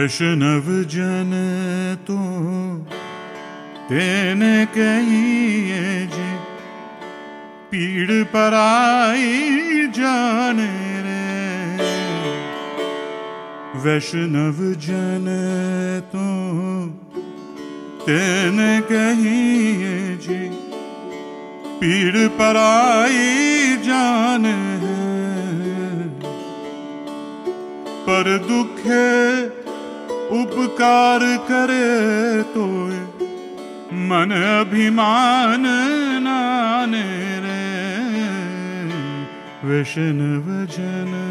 वैष्णव जन तो तेने कहिए जी, पीड़ पराई जाने रे। वैष्णव जन तो तेने कहिए जी, पीड़ पराई जाने है। पर दुखे उपकार करे तो मन अभिमान नाने रे। वैष्णव जन